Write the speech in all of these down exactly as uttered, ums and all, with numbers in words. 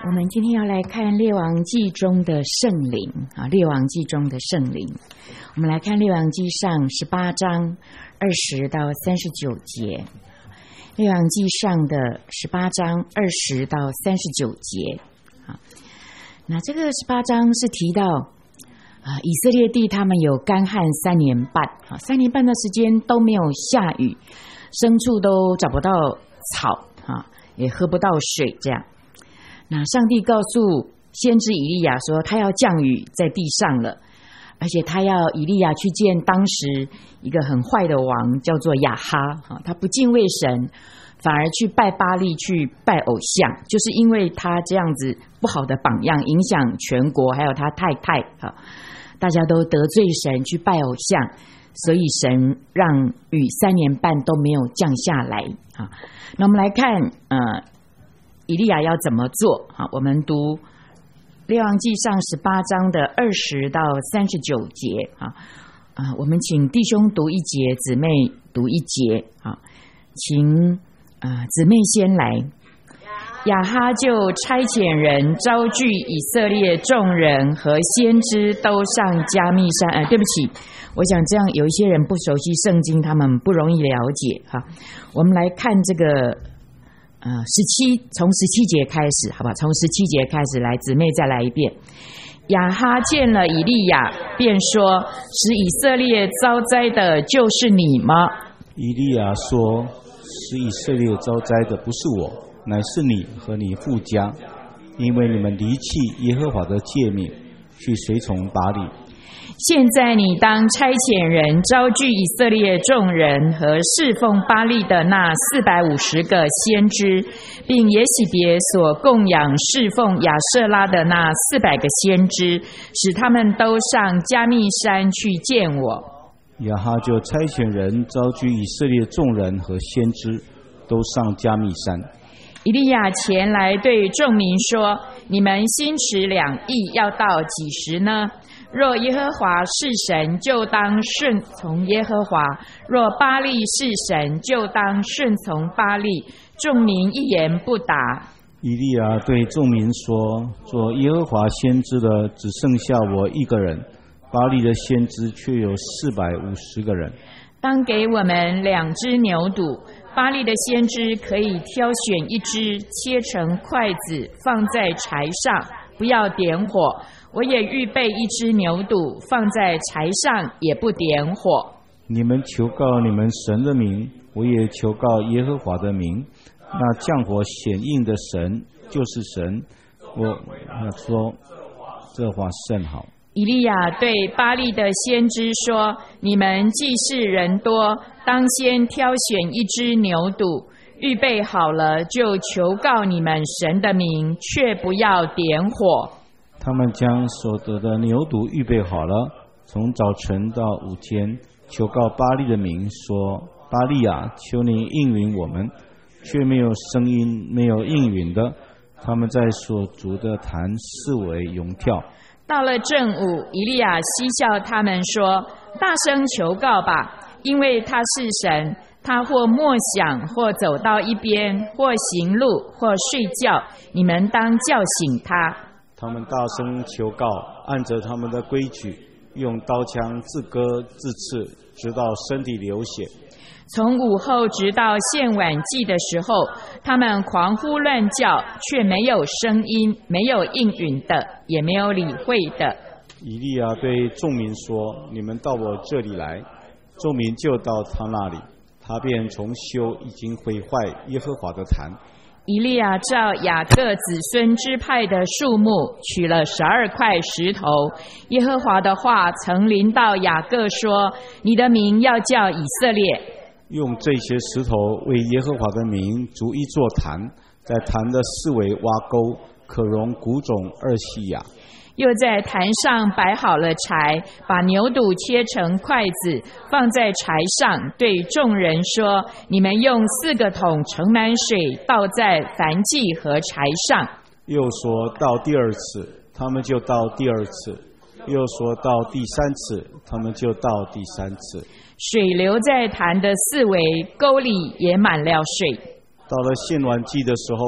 我们今天要来看《列王纪》中的圣灵啊，《列王纪》中的圣灵。我们来看《列王纪》上十八章二十到三十九节，《列王纪》上的十八章二十到三十九节。啊，那这个十八章是提到啊，以色列地他们有干旱三年半，啊，三年半的时间都没有下雨，牲畜都找不到草啊，也喝不到水，这样。那上帝告诉先知以利亚说，他要降雨在地上了，而且他要以利亚去见当时一个很坏的王，叫做亚哈，他不敬畏神，反而去拜巴力，去拜偶像，就是因为他这样子不好的榜样，影响全国，还有他太太，大家都得罪神，去拜偶像，所以神让雨三年半都没有降下来。那我们来看呃以利亚要怎么做？好，我们读列王纪上十八章的二十到三十九节。啊，啊，我们请弟兄读一节，姊妹读一节。好，请啊姊妹先来。亚哈就差遣人招聚以色列众人和先知都上加密山。呃，对不起，我想这样有一些人不熟悉圣经，他们不容易了解。哈，我们来看这个。呃，十七从十七节开始，好吧？从十七节开始，来，姊妹再来一遍。亚哈见了以利亚，便说：“使以色列遭灾的，就是你吗？” 以利亚说：“使以色列遭灾的不是我，乃是你和你父家，因为你们离弃耶和华的诫命，去随从巴力。 现在你当差遣人招聚以色列众人和侍奉巴力的那四百五十个先知，并耶洗别所供养侍奉亚舍拉的那四百个先知，使他们都上加密山去见我。” 亚哈就差遣人招聚以色列众人和先知，都上加密山。 以利亚前来对众民说：“你们心持两意，要到几时呢？若耶和华是神，就当顺从耶和华；若巴力是神，就当顺从巴力。”众民一言不答。 以利亚对众民说：“做耶和华先知的只剩下我一个人，巴力的先知却有四百五十个人。 当给我们两只牛犊，巴力的先知可以挑选一只，切成筷子，放在柴上，不要点火。我也预备一只牛犊，放在柴上，也不点火。 你们求告你们神的名，我也求告耶和华的名。那降火显应的神就是神。”我说这话甚好。 以利亚对巴力的先知说：“你们既是人多，当先挑选一只牛犊，预备好了就求告你们神的名，却不要点火。” 他们将所得的牛犊预备好了，从早晨到午间，求告巴力的名，说：“巴力啊，求你应允我们。”却没有声音，没有应允的。他们在所筑的坛四围咏跳。 到了正午，以利亚嬉笑他们说：“大声求告吧，因为他是神。他或默想，或走到一边，或行路，或睡觉，你们当叫醒他。” 他们大声求告，按着他们的规矩，用刀枪自割自刺，直到身体流血。 从午后直到献晚祭的时候，他们狂呼乱叫，却没有声音，没有应允的，也没有理会的。 以利亚对众民说：“你们到我这里来。”众民就到他那里，他便重修已经毁坏耶和华的坛。 以利亚照雅各子孙支派的数目，取了十二块石头。耶和华的话曾临到雅各说：“你的名要叫以色列。” 用这些石头为耶和华的名筑一座坛，在坛的四围挖沟，可容谷种二细亚。 又在坛上摆好了柴，把牛肚切成筷子，放在柴上，对众人说：“你们用四个桶盛满水，倒在燔祭和柴上。” 又说到第二次，他们就到第二次；又说到第三次，他们就到第三次。 水流在坛的四围，沟里也满了水。 到了献完祭的时候，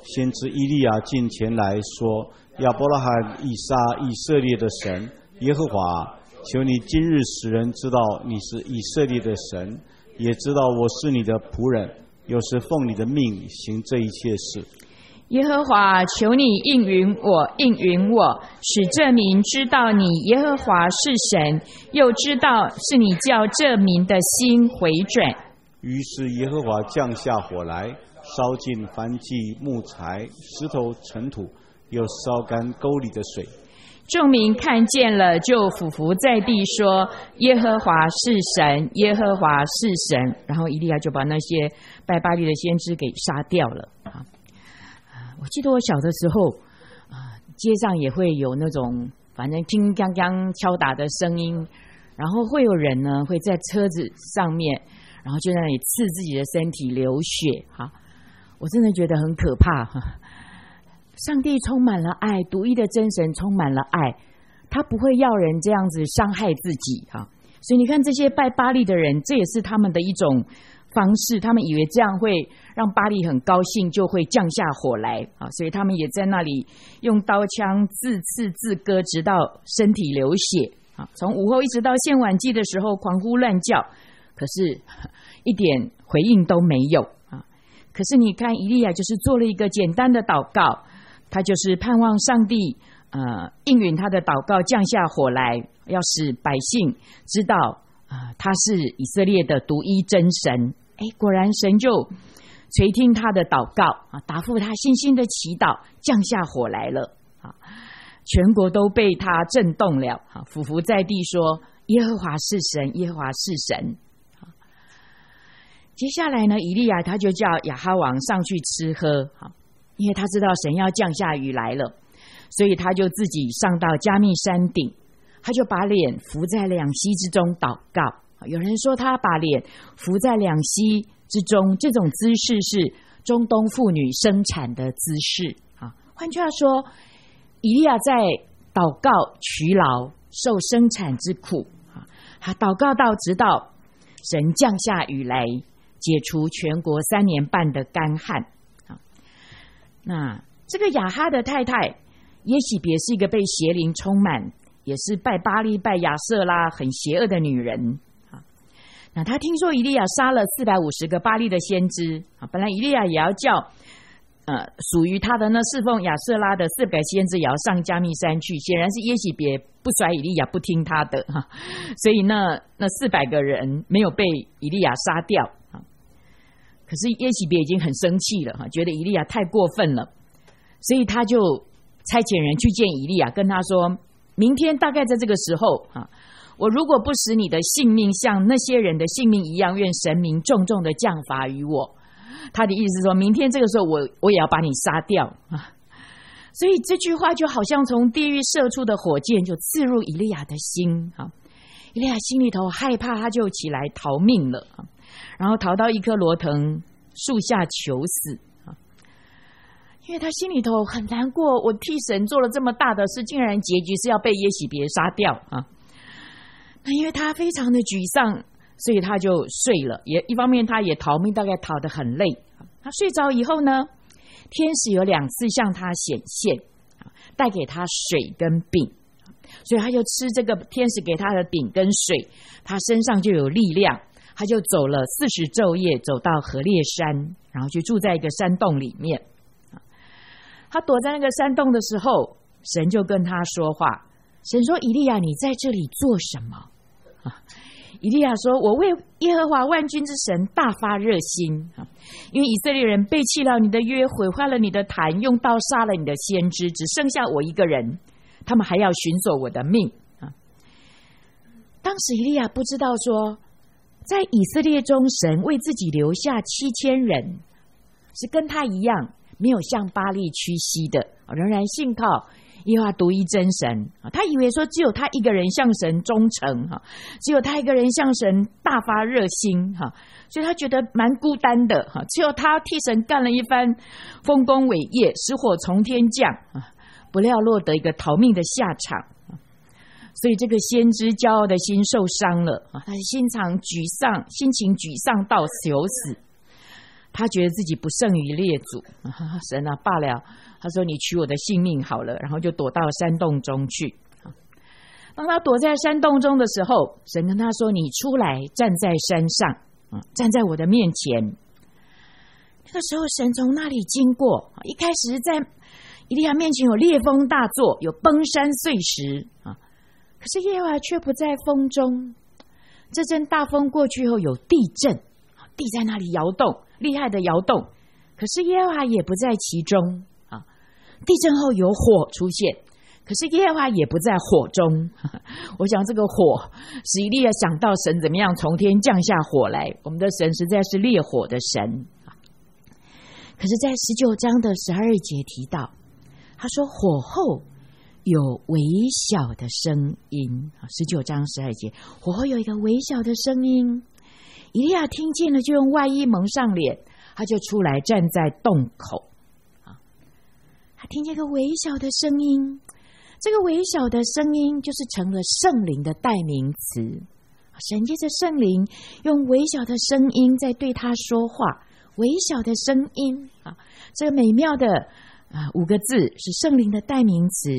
先知以利亚进前来说：亚伯拉罕、以撒、以色列的神耶和华，求你今日使人知道你是以色列的神，也知道我是你的仆人，又是奉你的命行这一切事。 耶和华，求你应允我，应允我，使这民知道你耶和华是神，又知道是你叫这民的心回转。 于是耶和华降下火来，烧尽燔祭、木材、石头、尘土，又烧干沟里的水。 众民看见了，就俯伏在地说：耶和华是神，耶和华是神。然后以利亚就把那些拜巴力的先知给杀掉了。啊，我记得我小的时候，啊，街上也会有那种反正叮当当敲打的声音，然后会有人呢会在车子上面，然后就在那里刺自己的身体流血。哈，我真的觉得很可怕。哈，上帝充满了爱，独一的真神充满了爱，他不会要人这样子伤害自己。哈，所以你看这些拜巴力的人，这也是他们的一种方式，他们以为这样会让巴力很高兴，就会降下火来啊，所以他们也在那里用刀枪自刺自割，直到身体流血啊。从午后一直到献晚祭的时候狂呼乱叫，可是一点回应都没有啊。可是你看以利亚就是做了一个简单的祷告，他就是盼望上帝呃应允他的祷告，降下火来，要使百姓知道啊、呃，他是以色列的独一真神。哎，果然神就垂听他的祷告啊，答复他信心的祈祷，降下火来了啊，全国都被他震动了啊，俯伏在地说：耶和华是神，耶和华是神。啊，接下来呢，以利亚他就叫亚哈王上去吃喝啊，因为他知道神要降下雨来了，所以他就自己上到加密山顶。他就把脸伏在两膝之中祷告。有人说他把脸伏在两膝之中，这种姿势是中东妇女生产的姿势。换句话说，以利亚在祷告劬劳，受生产之苦。他祷告到直到神降下雨来，解除全国三年半的干旱。那这个亚哈的太太耶洗别是一个被邪灵充满，也是拜巴力拜亚舍拉很邪恶的女人。那他听说以利亚杀了四百五十个巴力的先知，本来以利亚也要叫呃属于他的那侍奉亚舍拉的四百先知也要上加密山去，显然是耶洗别不甩以利亚，不听他的，所以那那四百个人没有被以利亚杀掉。可是耶洗别已经很生气了，觉得以利亚太过分了，所以他就差遣人去见以利亚，跟他说：明天大概在这个时候啊，我如果不使你的性命像那些人的性命一样，愿神明重重的降罚于我。他的意思是说，明天这个时候我我也要把你杀掉啊！所以这句话就好像从地狱射出的火箭，就刺入以利亚的心啊！以利亚心里头害怕，他就起来逃命了啊，然后逃到一棵罗藤树下求死啊！因为他心里头很难过，我替神做了这么大的事，竟然结局是要被耶洗别杀掉啊！那因为他非常的沮丧，所以他就睡了。也一方面他也逃命，大概逃得很累。他睡着以后呢，天使有两次向他显现，带给他水跟饼，所以他就吃这个天使给他的饼跟水，他身上就有力量。他就走了四十昼夜，走到河烈山，然后去住在一个山洞里面。他躲在那个山洞的时候，神就跟他说话。神说：以利亚，你在这里做什么？啊，以利亚说：我为耶和华万军之神大发热心啊，因为以色列人背弃了你的约，毁坏了你的坛，用刀杀了你的先知，只剩下我一个人，他们还要寻索我的命啊。当时以利亚不知道说，在以色列中，神为自己留下七千人，是跟他一样没有向巴力屈膝的，仍然信靠耶和华独一真神。他以为说只有他一个人向神忠诚，只有他一个人向神大发热心，所以他觉得蛮孤单的，只有他替神干了一番丰功伟业，使火从天降，不料落得一个逃命的下场。所以这个先知骄傲的心受伤了，他的心肠沮丧，心情沮丧到求死。 他觉得自己不胜于列祖，神啊罢了，他说你取我的性命好了，然后就躲到山洞中去。当他躲在山洞中的时候，神跟他说，你出来站在山上，站在我的面前。那个时候神从那里经过，一开始在以利亚面前有烈风大作，有崩山碎石，可是耶和华却不在风中。这阵大风过去后有地震，地在那里摇动，厉害的摇动，可是耶和华也不在其中。地震后有火出现，可是耶和华也不在火中。我想这个火使以利亚想到神怎么样从天降下火来，我们的神实在是烈火的神。可是在十九章的十二节提到，他说火后有微小的声音。十九章十二节，火后有一个微小的声音，以利亚听见了，就用外衣蒙上脸，他就出来站在洞口。他听见一个微小的声音，这个微小的声音就是成了圣灵的代名词。神借着圣灵用微小的声音在对他说话，微小的声音啊，这个美妙的啊五个字是圣灵的代名词。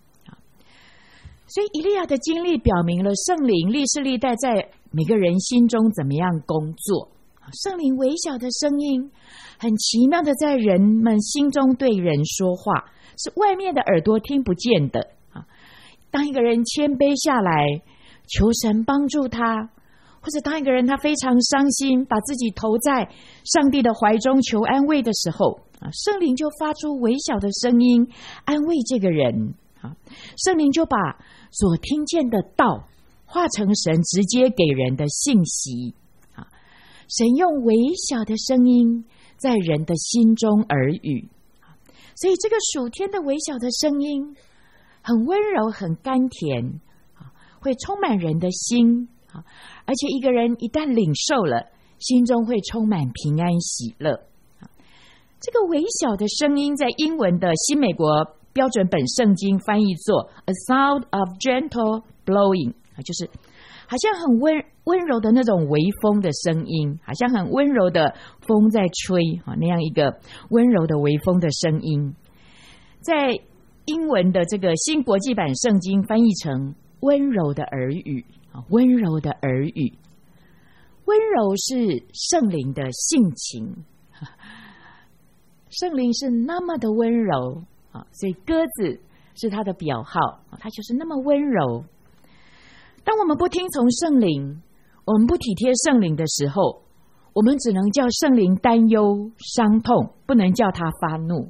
所以以利亚的经历表明了圣灵历世历代在每个人心中怎么样工作。圣灵微小的声音很奇妙的在人们心中对人说话，是外面的耳朵听不见的。当一个人谦卑下来求神帮助他，或者当一个人他非常伤心，把自己投在上帝的怀中求安慰的时候，圣灵就发出微小的声音安慰这个人。圣灵就把所听见的道化成神直接给人的信息。神用微小的声音在人的心中耳语，所以这个属天的微小的声音很温柔很甘甜，会充满人的心，而且一个人一旦领受了，心中会充满平安喜乐。这个微小的声音在英文的新美国标准本圣经翻译作 A sound of gentle blowing， 就是好像很温温柔的那种微风的声音，好像很温柔的风在吹，那样一个温柔的微风的声音。在英文的这个新国际版圣经翻译成温柔的耳语，温柔的耳语。温柔是圣灵的性情，圣灵是那么的温柔，所以鸽子是它的表号，它就是那么温柔。当我们不听从圣灵，我们不体贴圣灵的时候，我们只能叫圣灵担忧伤痛，不能叫他发怒。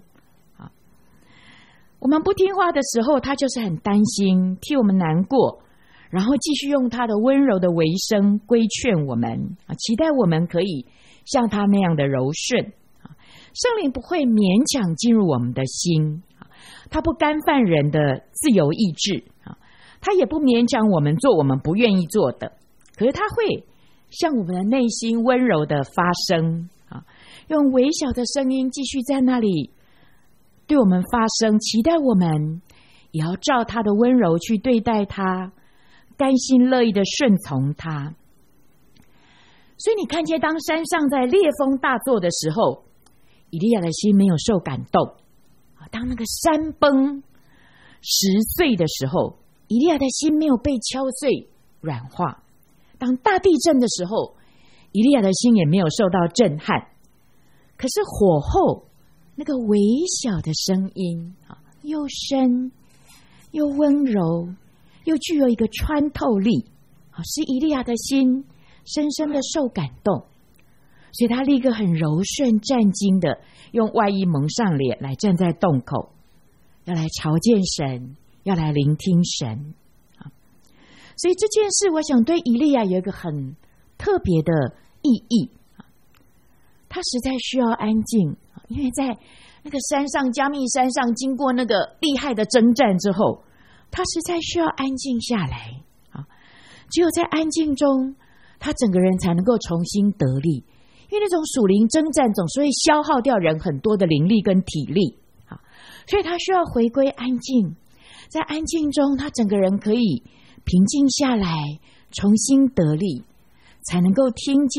我们不听话的时候，他就是很担心，替我们难过，然后继续用他的温柔的微声规劝我们，期待我们可以像他那样的柔顺。圣灵不会勉强进入我们的心，他不干犯人的自由意志，他也不勉强我们做我们不愿意做的，可是他会向我们的内心温柔的发声，用微小的声音继续在那里对我们发声，期待我们也要照他的温柔去对待他，甘心乐意的顺从他。所以你看见当山上在烈风大作的时候，以利亚的心没有受感动，当那个山崩石碎的时候，以利亚的心没有被敲碎软化，当大地震的时候，以利亚的心也没有受到震撼。可是火后那个微小的声音，又深又温柔又具有一个穿透力，使以利亚的心深深的受感动，所以他立刻很柔顺战兢的用外衣蒙上脸来站在洞口，要来朝见神，要来聆听神。所以这件事我想对以利亚有一个很特别的意义，他实在需要安静，因为在那个山上加密山上经过那个厉害的征战之后，他实在需要安静下来，只有在安静中他整个人才能够重新得力，因为那种属灵征战总是会消耗掉人很多的灵力跟体力，所以他需要回归安静，在安静中他整个人可以平静下来，重新得力，才能够听见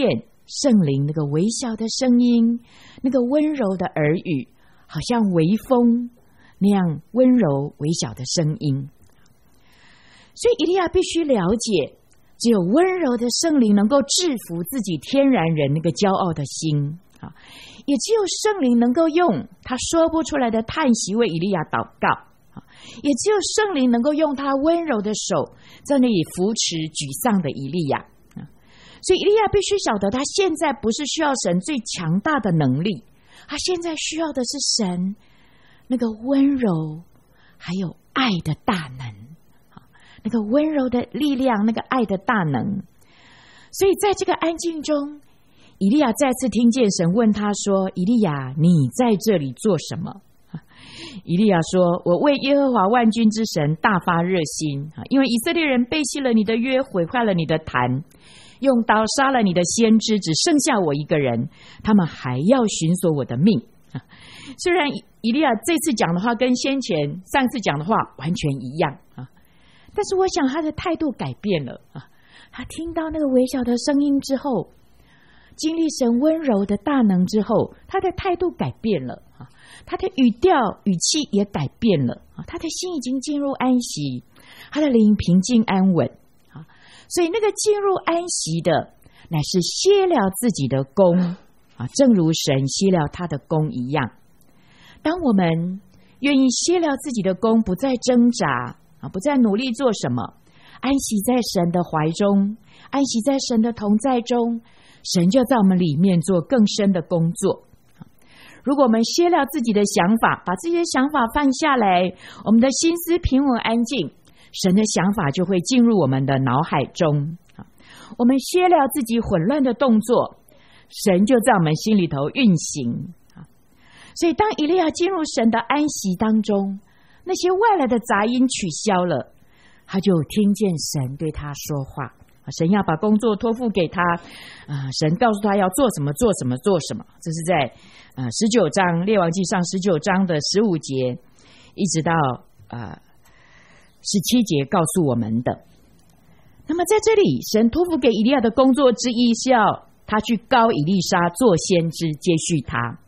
圣灵那个微小的声音，那个温柔的耳语，好像微风那样温柔微小的声音。所以以利亚必须了解，只有温柔的圣灵能够制服自己天然人那个骄傲的心，也只有圣灵能够用他说不出来的叹息为以利亚祷告，也只有圣灵能够用他温柔的手在那里扶持沮丧的以利亚。所以以利亚必须晓得，他现在不是需要神最强大的能力，他现在需要的是神那个温柔还有爱的大能，那个温柔的力量，那个爱的大能。所以在这个安静中，以利亚再次听见神问他说，以利亚，你在这里做什么？以利亚说，我为耶和华万军之神大发热心，因为以色列人背弃了你的约，毁坏了你的坛，用刀杀了你的先知，只剩下我一个人，他们还要寻索我的命。虽然以利亚这次讲的话跟先前上次讲的话完全一样，但是我想他的态度改变了。他听到那个微小的声音之后，经历神温柔的大能之后，他的态度改变了，他的语调语气也改变了，他的心已经进入安息，他的灵平静安稳。所以那个进入安息的乃是歇了自己的功，正如神歇了他的功一样。当我们愿意歇了自己的功，不再挣扎，不再努力做什么，安息在神的怀中，安息在神的同在中，神就在我们里面做更深的工作。如果我们歇了自己的想法，把这些想法放下来，我们的心思平稳安静，神的想法就会进入我们的脑海中。我们歇了自己混乱的动作，神就在我们心里头运行。所以当以利亚进入神的安息当中，那些外来的杂音取消了，他就听见神对他说话。神要把工作托付给他，呃、神告诉他要做什么做什么做什么。这是在呃十九章列王记上十九章的十五节一直到呃十七节告诉我们的。那么在这里，神托付给以利亚的工作之一是要他去膏以利沙做先知，接续他。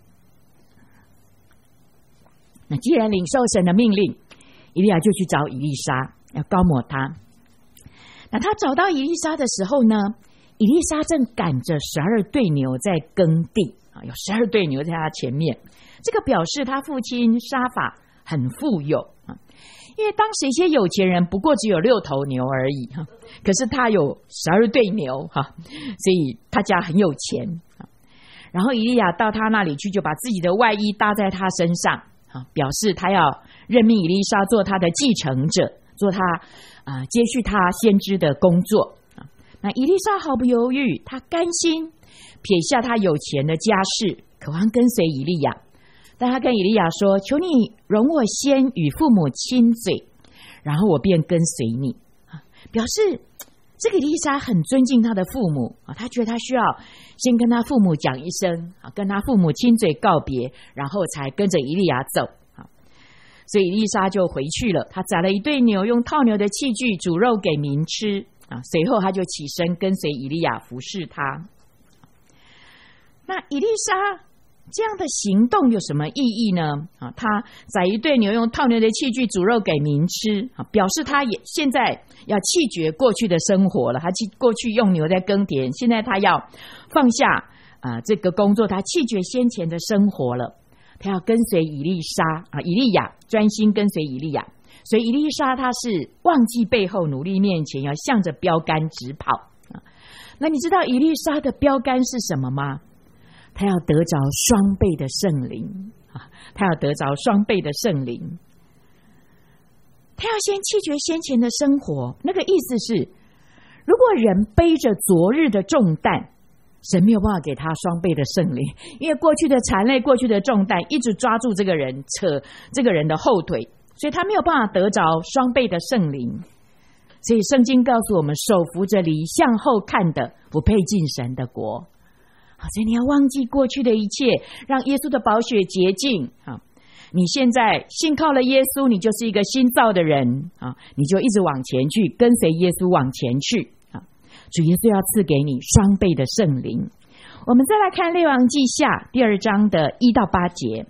那既然领受神的命令，以利亚就去找以利沙，要膏抹他。那他找到以利沙的时候呢，以利沙正赶着十二对牛在耕地，有十二对牛在他前面，这个表示他父亲沙法很富有，因为当时一些有钱人不过只有六头牛而已，可是他有十二对牛，所以他家很有钱。然后以利亚到他那里去，就把自己的外衣搭在他身上，表示他要任命以利沙做他的继承者，做他、呃、接续他先知的工作。那以利沙毫不犹豫，他甘心撇下他有钱的家世，渴望跟随以利亚。但他跟以利亚说，求你容我先与父母亲嘴，然后我便跟随你。表示这个以利沙很尊敬他的父母，他觉得他需要先跟他父母讲一声，跟他父母亲嘴告别，然后才跟着以利亚走。所以以利沙就回去了，他宰了一对牛，用套牛的器具煮肉给民吃。随后他就起身跟随以利亚服侍他。那以利沙这样的行动有什么意义呢？他宰一对牛，用套牛的器具煮肉给民吃，表示他也现在要弃绝过去的生活了。他过去用牛在耕田，现在他要放下、呃、这个工作，他弃绝先前的生活了，他要跟随以利沙、啊、以利亚，专心跟随以利亚。所以以利沙他是忘记背后，努力面前，要向着标杆直跑。那你知道以利沙的标杆是什么吗？他要得着双倍的圣灵，他要得着双倍的圣灵。他要先弃绝先前的生活，那个意思是，如果人背着昨日的重担，神没有办法给他双倍的圣灵，因为过去的缠累，过去的重担一直抓住这个人，扯这个人的后腿，所以他没有办法得着双倍的圣灵。所以圣经告诉我们，手扶着犁向后看的不配进神的国。所以你要忘记过去的一切，让耶稣的宝血洁净。你现在信靠了耶稣，你就是一个新造的人，你就一直往前去，跟随耶稣往前去。主耶稣要赐给你双倍的圣灵。 我们再来看列王记下第二章的一到八节。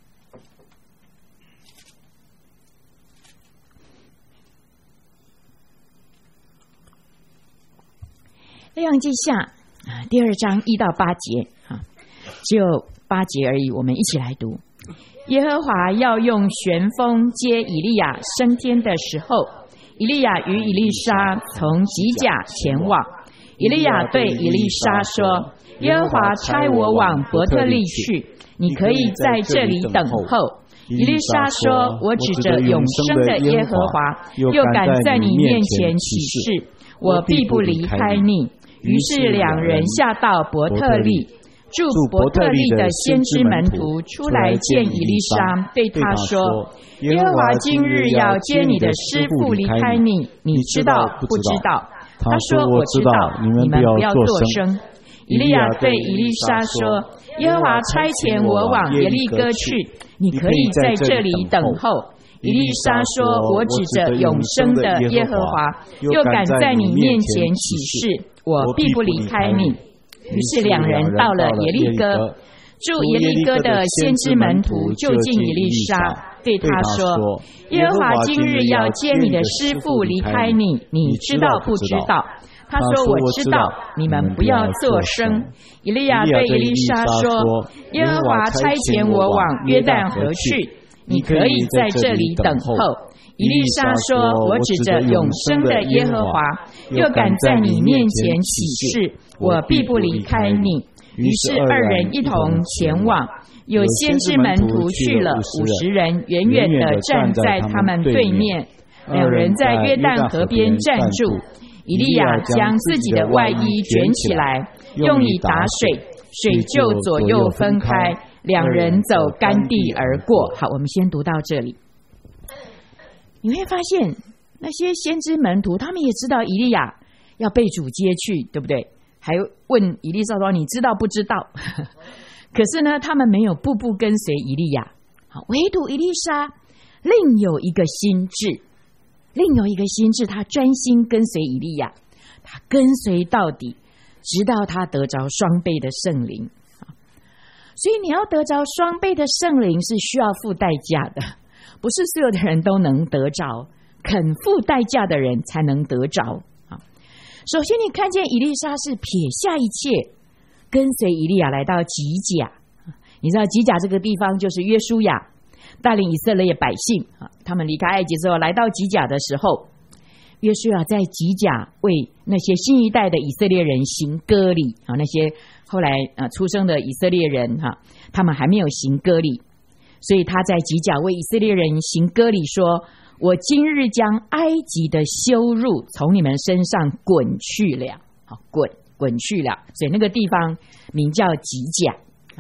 列王记下啊，第二章一到八节啊，只有八节而已，我们一起来读。耶和华要用旋风接以利亚升天的时候，以利亚与以利沙从吉甲前往。以利亚对以利沙说：耶和华差我往伯特利去，你可以在这里等候。以利沙说：我指着永生的耶和华，又敢在你面前起誓，我必不离开你。于是两人下到伯特利，住伯特利的先知门徒出来见以利沙，对他说：耶和华今日要接你的师傅离开你，你知道不知道？他说：我知道，你们不要作声。以利亚对以利沙说：耶和华差遣我往耶利哥去，你可以在这里等候。以利沙说：我指着永生的耶和华，又敢在你面前起誓，我必不离开你。于是两人到了耶利哥，住耶利哥的先知门徒就近以利沙，对他说：耶和华今日要接你的师傅离开你，你知道不知道？他说：我知道，你们不要作声。以利亚对以利沙说：耶和华差遣我往约旦河去，你可以在这里等候。以利沙说：我指着永生的耶和华，又敢在你面前起誓，我必不离开你。于是二人一同前往，有先知门徒去了五十人，远远地站在他们对面。两人在约旦河边站住，以利亚将自己的外衣卷起来，用以打水，水就左右分开，两人走干地而过。好，我们先读到这里。你会发现那些先知门徒他们也知道以利亚要被主接去，对不对？还问以利沙说：你知道不知道？可是呢，他们没有步步跟随以利亚，唯独以利沙另有一个心志，另有一个心志，他专心跟随以利亚，他跟随到底，直到他得着双倍的圣灵。所以你要得着双倍的圣灵是需要付代价的，不是所有的人都能得着，肯付代价的人才能得着。首先你看见以利沙是撇下一切，跟随以利亚来到吉甲。你知道吉甲这个地方就是约书亚带领以色列百姓，他们离开埃及之后来到吉甲的时候，约书亚在吉甲为那些新一代的以色列人行割礼，那些后来出生的以色列人他们还没有行割礼，所以他在吉甲为以色列人行割礼，说：我今日将埃及的羞辱从你们身上滚去了。好，滚滚去了，所以那个地方名叫吉甲。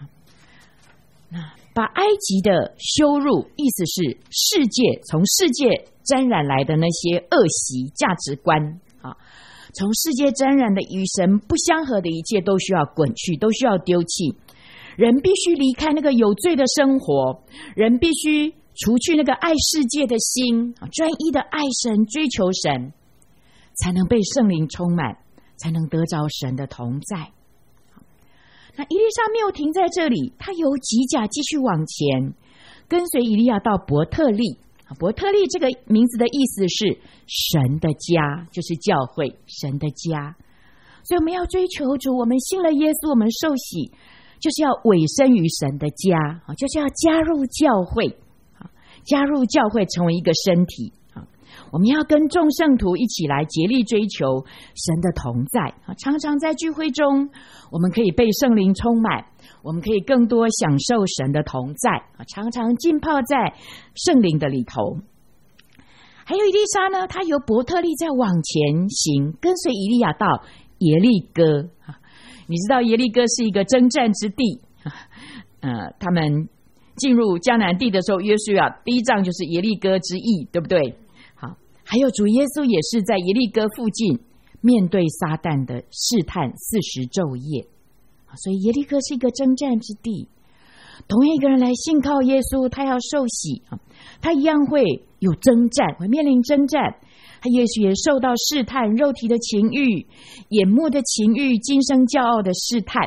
把埃及的羞辱，意思是世界从世界沾染来的那些恶习价值观，从世界沾染的与神不相合的一切都需要滚去，都需要丢弃。人必须离开那个有罪的生活，人必须除去那个爱世界的心，专一的爱神，追求神，才能被圣灵充满，才能得着神的同在。那以利沙没有停在这里，他由吉甲继续往前，跟随以利亚到伯特利。伯特利这个名字的意思是神的家，就是教会，神的家。所以我们要追求主，我们信了耶稣，我们受洗，就是要委身于神的家，就是要加入教会，加入教会成为一个身体。我们要跟众圣徒一起来竭力追求神的同在，常常在聚会中我们可以被圣灵充满，我们可以更多享受神的同在，常常浸泡在圣灵的里头。还有以利沙呢，他由伯特利再往前行，跟随以利亚到耶利哥。你知道耶利哥是一个征战之地，呃，他们进入迦南地的时候，约书亚第一仗就是耶利哥之役，对不对？还有主耶稣也是在耶利哥附近面对撒旦的试探四十昼夜，所以耶利哥是一个征战之地。同样一个人来信靠耶稣，他要受洗，他一样会有征战，会面临征战，他也许也受到试探，肉体的情欲、眼目的情欲、今生骄傲的试探，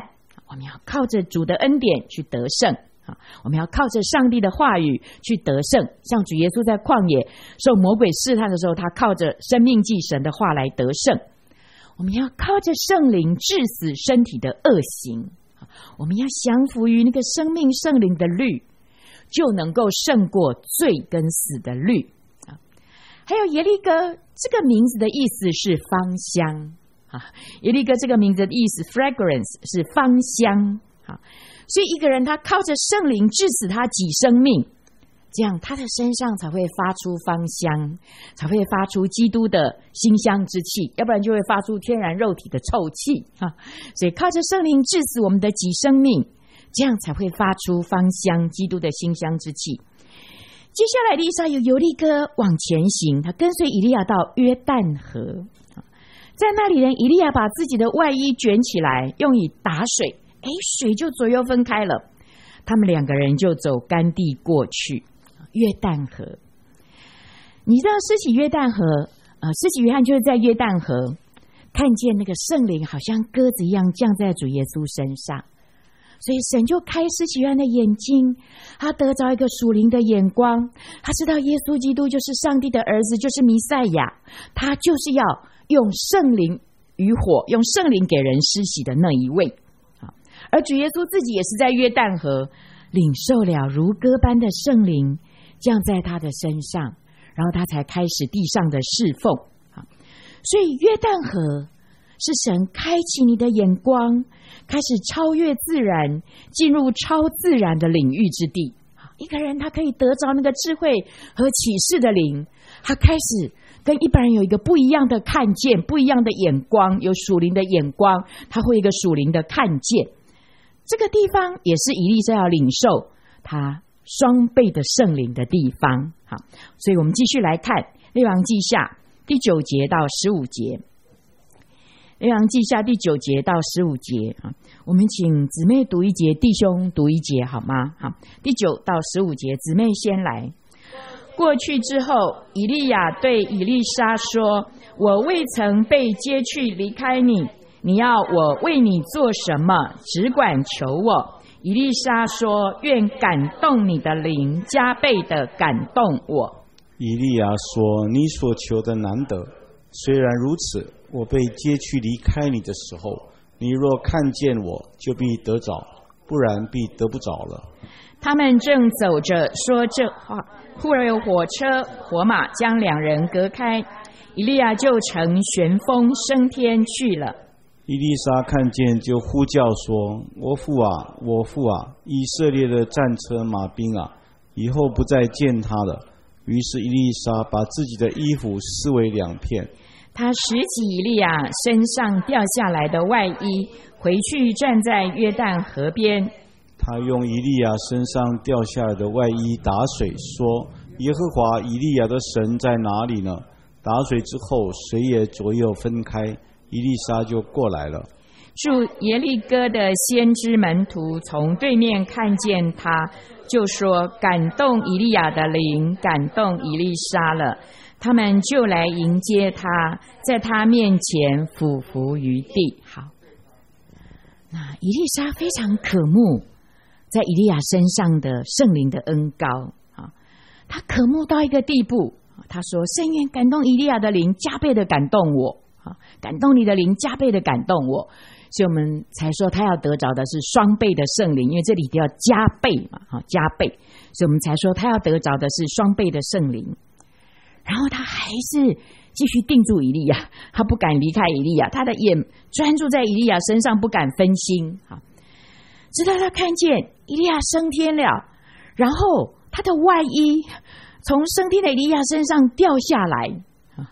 我们要靠着主的恩典去得胜，我们要靠着上帝的话语去得胜。像主耶稣在旷野受魔鬼试探的时候，他靠着生命祭神的话来得胜。我们要靠着圣灵治死身体的恶行，我们要降服于那个生命圣灵的律，就能够胜过罪跟死的律。还有耶利哥这个名字的意思是芳香啊，耶利哥这个名字的意思 fragrance 是芳香啊，所以一个人他靠着圣灵治死他己生命，这样他的身上才会发出芳香，才会发出基督的馨香之气，要不然就会发出天然肉体的臭气啊。所以靠着圣灵治死我们的己生命，这样才会发出芳香基督的馨香之气。接下来以利沙有由利哥往前行，他跟随以利亚到约旦河，在那里呢，以利亚把自己的外衣卷起来，用以打水，诶，水就左右分开了，他们两个人就走干地过去。约旦河，你知道施洗约旦河，呃，施洗约翰就是在约旦河看见那个圣灵好像鸽子一样降在主耶稣身上，所以神就开施洗约翰的眼睛，他得着一个属灵的眼光，他知道耶稣基督就是上帝的儿子，就是弥赛亚，他就是要用圣灵与火，用圣灵给人施洗的那一位。而主耶稣自己也是在约旦河领受了如歌般的圣灵降在他的身上，然后他才开始地上的侍奉。所以约旦河是神开启你的眼光，开始超越自然，进入超自然的领域之地。一个人他可以得着那个智慧和启示的灵，他开始跟一般人有一个不一样的看见，不一样的眼光，有属灵的眼光，他会有一个属灵的看见。这个地方也是以利沙要领受他双倍的圣灵的地方。好，所以我们继续来看列王记下第九节到十五节。列王记下第九节到十五节，我们请姊妹读一节，弟兄读一节好吗？好，第九到十五节，姊妹先来。过去之后，以利亚对以利沙说：我未曾被接去离开你，你要我为你做什么，只管求我。以利沙说：愿感动你的灵加倍的感动我。 以利亚说：你所求的难得，虽然如此，我被接去离开你的时候，你若看见我，就必得着，不然必得不着了。 他们正走着说这话，忽而有火车火马将两人隔开，以利亚就乘旋风升天去了。 以利沙看见，就呼叫说：我父啊，我父啊，以色列的战车马兵啊，以后不再见他了。于是以利沙把自己的衣服撕为两片， 他拾起以利亚身上掉下来的外衣，回去站在约旦河边。 他用以利亚身上掉下来的外衣打水，说：耶和华以利亚的神在哪里呢？打水之后，水也左右分开，以利沙就过来了。 住耶利哥的先知门徒从对面看见他，就说：感动以利亚的灵感动以利沙了。他们就来迎接他，在他面前俯伏于地。好，那以利沙非常渴慕在以利亚身上的圣灵的恩膏啊，他渴慕到一个地步，他说：深愿感动以利亚的灵加倍的感动我啊，感动你的灵加倍的感动我。所以我们才说他要得着的是双倍的圣灵，因为这里要加倍嘛，加倍，所以我们才说他要得着的是双倍的圣灵。然后他还是继续定住以利亚，他不敢离开以利亚，他的眼专注在以利亚身上，不敢分心。直到他看见以利亚升天了，然后他的外衣从升天的以利亚身上掉下来，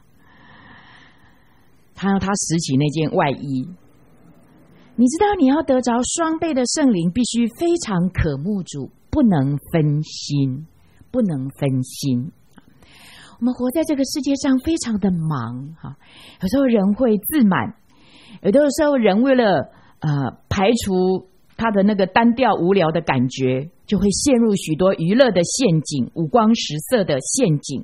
他要他拾起那件外衣。你知道你要得着双倍的圣灵，必须非常渴慕主，不能分心，不能分心。我们活在这个世界上非常的忙，有时候人会自满，有的时候人为了呃排除他的那个单调无聊的感觉，就会陷入许多娱乐的陷阱，五光十色的陷阱。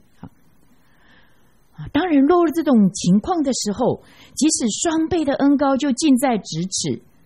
当人落入这种情况的时候，即使双倍的恩膏就近在咫尺，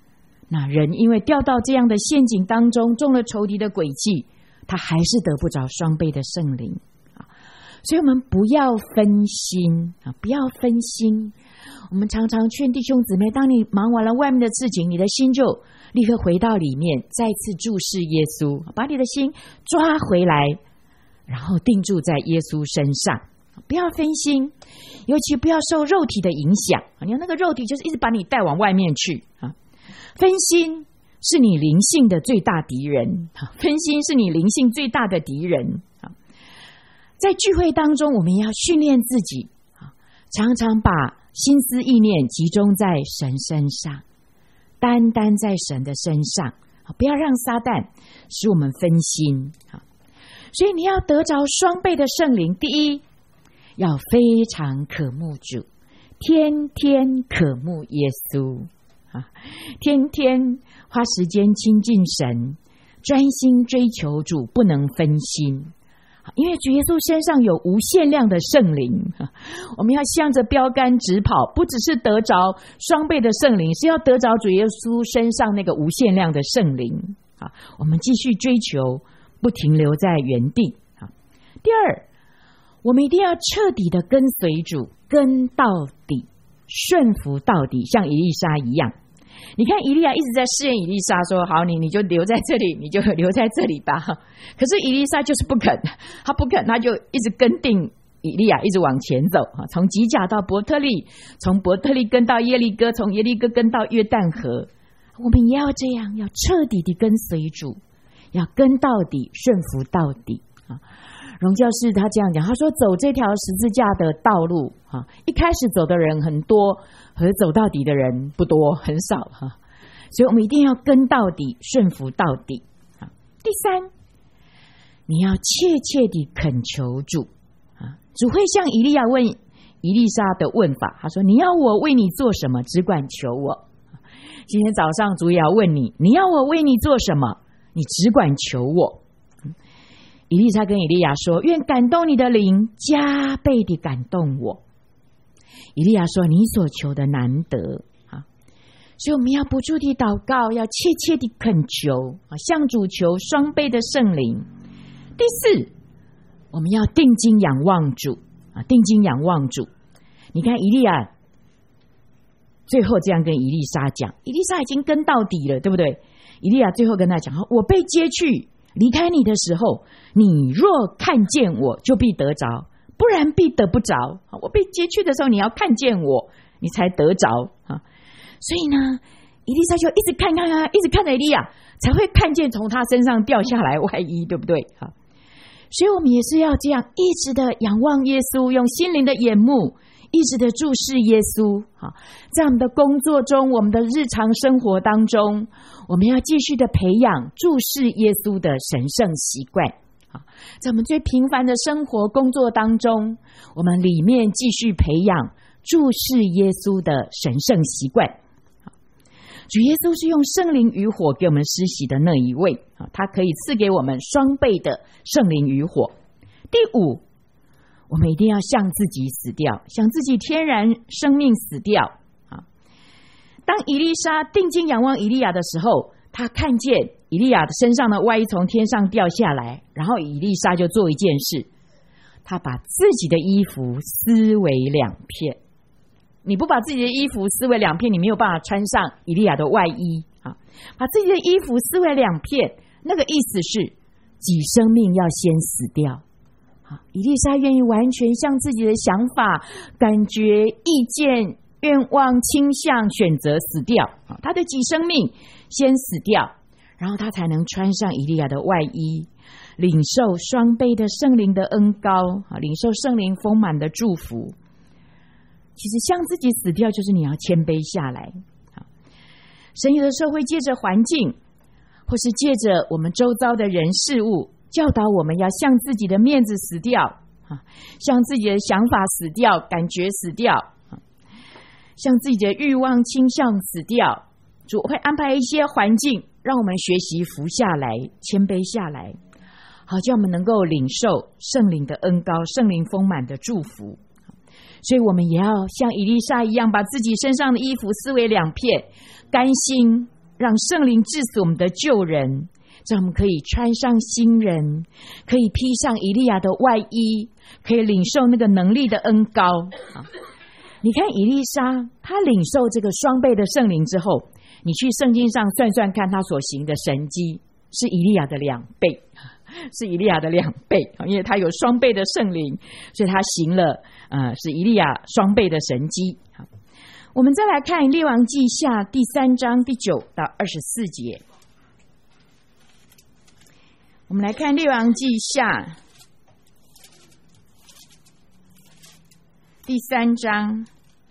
那人因为掉到这样的陷阱当中，中了仇敌的诡计，他还是得不着双倍的圣灵。所以我们不要分心啊，不要分心。我们常常劝弟兄姊妹，当你忙完了外面的事情，你的心就立刻回到里面，再次注视耶稣，把你的心抓回来，然后定住在耶稣身上，不要分心，尤其不要受肉体的影响。你看那个肉体就是一直把你带往外面去啊，分心是你灵性的最大敌人，分心是你灵性最大的敌人。在聚会当中，我们要训练自己，常常把心思意念集中在神身上，单单在神的身上，不要让撒旦使我们分心。所以你要得着双倍的圣灵，第一，要非常渴慕主，天天渴慕耶稣，天天花时间亲近神，专心追求主，不能分心。因为主耶稣身上有无限量的圣灵，我们要向着标杆直跑，不只是得着双倍的圣灵，是要得着主耶稣身上那个无限量的圣灵。我们继续追求，不停留在原地。第二，我们一定要彻底的跟随主，跟到底，顺服到底，像以利沙一样。你看以利亚一直在试验以利沙，说好，你你就留在这里，你就留在这里吧。可是以利沙就是不肯，他不肯，他就一直跟定以利亚，一直往前走，从吉甲到伯特利，从伯特利跟到耶利哥，从耶利哥跟到约旦河。我们也要这样，要彻底的跟随主，要跟到底，顺服到底。荣教士他这样讲，他说走这条十字架的道路，一开始走的人很多，和走到底的人不多，很少，所以我们一定要跟到底，顺服到底。第三，你要切切地恳求主，主会像以利亚问以利沙的问法，他说你要我为你做什么，只管求我。今天早上主也要问你，你要我为你做什么，你只管求我。以利沙跟以利亚说，愿感动你的灵加倍地感动我。以利亚说，你所求的难得。所以我们要不住地祷告，要切切地恳求，向主求双倍的圣灵。第四，我们要定睛仰望主，定睛仰望主。你看以利亚最后这样跟以利沙讲，以利沙已经跟到底了，对不对？以利亚最后跟他讲，我被接去离开你的时候，你若看见我，就必得着，不然必得不着。我被接去的时候，你要看见我，你才得着。所以呢，以利沙就一直看看看，一直看着以利亚，才会看见从他身上掉下来外衣，对不对？所以我们也是要这样，一直的仰望耶稣，用心灵的眼目一直的注视耶稣。在我们的工作中，我们的日常生活当中，我们要继续的培养注视耶稣的神圣习惯。在我们最平凡的生活工作当中，我们里面继续培养注视耶稣的神圣习惯。主耶稣是用圣灵与火给我们施洗的那一位，他可以赐给我们双倍的圣灵与火。第五，我们一定要向自己死掉，向自己天然生命死掉。当以利沙定睛仰望以利亚的时候，他看见以利亚的身上的外衣从天上掉下来，然后以利沙就做一件事，他把自己的衣服撕为两片。你不把自己的衣服撕为两片，你没有办法穿上以利亚的外衣。把自己的衣服撕为两片，那个意思是己生命要先死掉。以利沙愿意完全向自己的想法、感觉、意见、愿望、倾向选择死掉，他的己生命先死掉，然后他才能穿上以利亚的外衣，领受双倍的圣灵的恩膏，领受圣灵丰满的祝福。其实向自己死掉，就是你要谦卑下来。神有的时候会借着环境，或是借着我们周遭的人事物，教导我们要向自己的面子死掉，向自己的想法死掉，感觉死掉，向自己的欲望倾向死掉。主会安排一些环境，让我们学习服下来，谦卑下来，好叫我们能够领受圣灵的恩膏，圣灵丰满的祝福。所以我们也要像以利沙一样，把自己身上的衣服撕为两片，甘心让圣灵致死我们的旧人，让我们可以穿上新人，可以披上以利亚的外衣，可以领受那个能力的恩膏啊！你看以利沙，他领受这个双倍的圣灵之后，你去圣经上算算看，他所行的神迹是以利亚的两倍，是以利亚的两倍，因为他有双倍的圣灵，所以他行了呃是以利亚双倍的神迹。好，我们再来看列王记下第三章第九到二十四节。我们来看列王记下第三章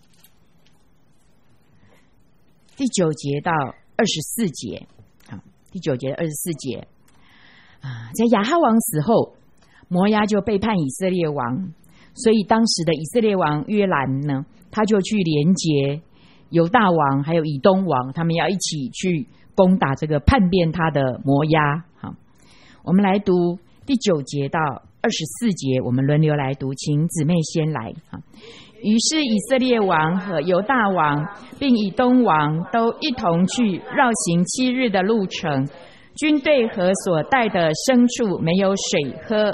第九节到二十四节。好，第九节二十四节啊，在亚哈王死后，摩押就背叛以色列王，所以当时的以色列王约兰呢，他就去连结犹大王还有以东王，他们要一起去攻打这个叛变他的摩押。好，我们来读第九节到二十四节，我们轮流来读，请姊妹先来。于是以色列王和犹大王并以东王都一同去绕行七日的路程，军队和所带的牲畜没有水喝。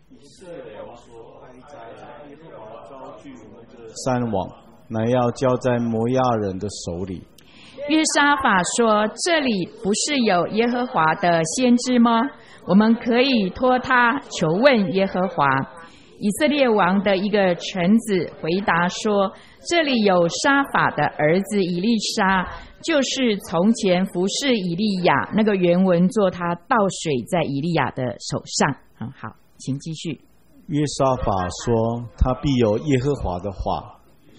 三王乃要交在摩押人的手里。 约沙法说：这里不是有耶和华的先知吗？我们可以托他求问耶和华。以色列王的一个臣子回答说：这里有沙法的儿子以利沙，就是从前服侍以利亚，那个原文做他倒水在以利亚的手上。嗯，好，请继续。 约沙法说：他必有耶和华的话，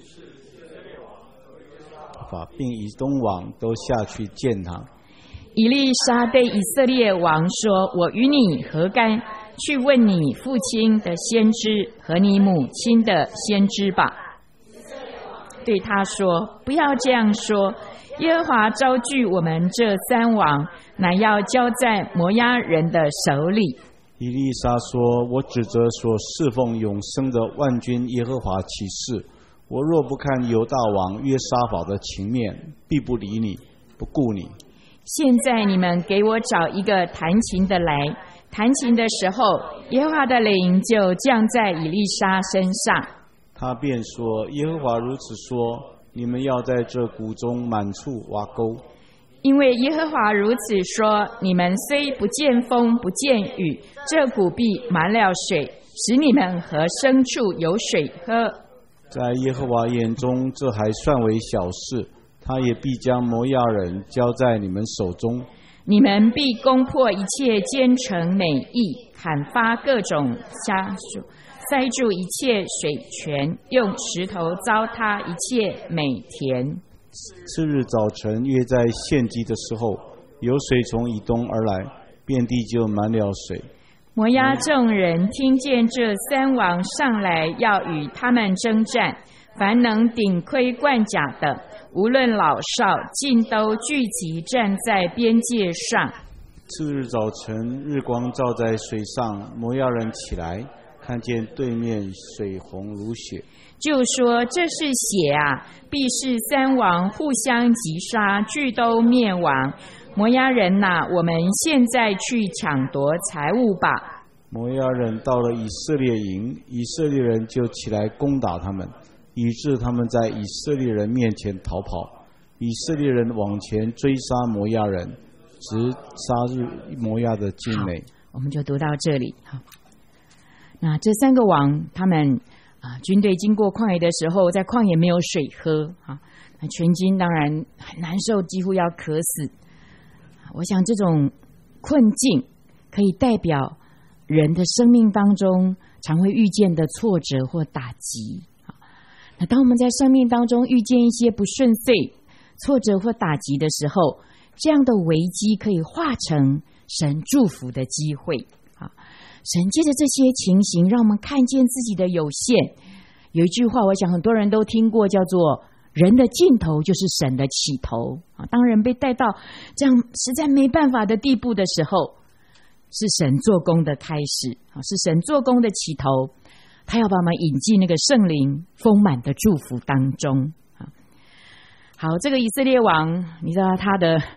并以东王都下去见他。 以利沙对以色列王说：我与你何干？去问你父亲的先知和你母亲的先知吧。对他说：不要这样说，耶和华招聚我们这三王，乃要交在摩押人的手里。 以利沙说：我指着所侍奉永生的万军耶和华起誓，我若不看犹大王约沙法的情面，必不理你，不顾你。 现在你们给我找一个弹琴的来。弹琴的时候，耶和华的灵就降在以利沙身上。 他便说：耶和华如此说，你们要在这谷中满处挖沟。 因为耶和华如此说，你们虽不见风不见雨，这谷必满了水，使你们和牲畜有水喝。 在耶和华眼中，这还算为小事，他也必将摩押人交在你们手中。 你们必攻破一切坚城美邑，砍伐各种瞎树，塞住一切水泉，用石头糟蹋一切美田。 次日早晨，约在献祭的时候，有水从以东而来，遍地就满了水。 摩押众人听见这三王上来要与他们征战，凡能顶盔贯甲的，无论老少，尽都聚集站在边界上。 次日早晨，日光照在水上，摩押人起来，看见对面水红如血， 就说：这是血啊！必是三王互相击杀，俱都灭亡。摩押人哪、啊，我们现在去抢夺财物吧。 摩押人到了以色列营，以色列人就起来攻打他们，以致他们在以色列人面前逃跑。以色列人往前追杀摩押人，直杀入摩押的境内。 我们就读到这里。好，那这三个王，他们啊，军队经过旷野的时候，在旷野没有水喝啊，那全军当然很难受，几乎要渴死。我想这种困境可以代表人的生命当中常会遇见的挫折或打击。那当我们在生命当中遇见一些不顺遂、挫折或打击的时候，这样的危机可以化成神祝福的机会。神借着这些情形让我们看见自己的有限。有一句话我想很多人都听过，叫做人的尽头就是神的起头。当人被带到这样实在没办法的地步的时候，是神做工的开始，是神做工的起头，他要把我们引进那个圣灵丰满的祝福当中。好，这个以色列王，你知道他的